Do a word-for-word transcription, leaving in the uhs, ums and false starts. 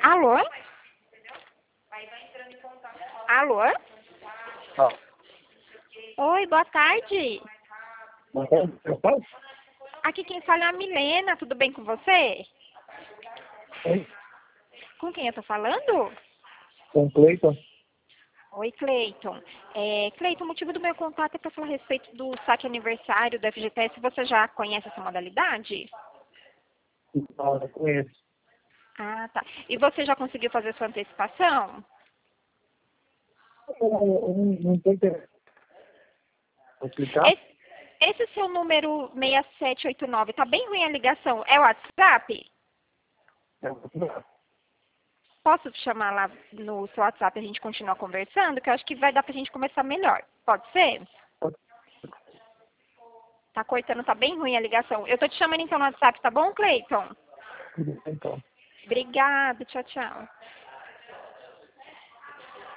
Alô? Alô? Ó, Oi, boa tarde. não tem telefone? Aqui quem fala é a Milena, tudo bem com você? Oi, Com quem eu tô falando? com o Cleiton. Oi, Cleiton. É, Cleiton, o motivo do meu contato é para falar a respeito do saque aniversário do F G T S. Você já conhece essa modalidade? Não, não conheço. Ah, tá. E você já conseguiu fazer sua antecipação? Não, não, não tem telefone. Vou explicar? Esse, esse seu número seis sete oito nove, tá bem ruim a ligação. É o WhatsApp? É, não. Posso te chamar lá no seu WhatsApp e a gente continuar conversando? Que eu acho que vai dar pra gente começar melhor. Pode ser? Tá cortando, tá bem ruim a ligação. Eu tô te chamando então no WhatsApp, tá bom, Cleiton? Tudo bem, então. Obrigada, tchau, tchau.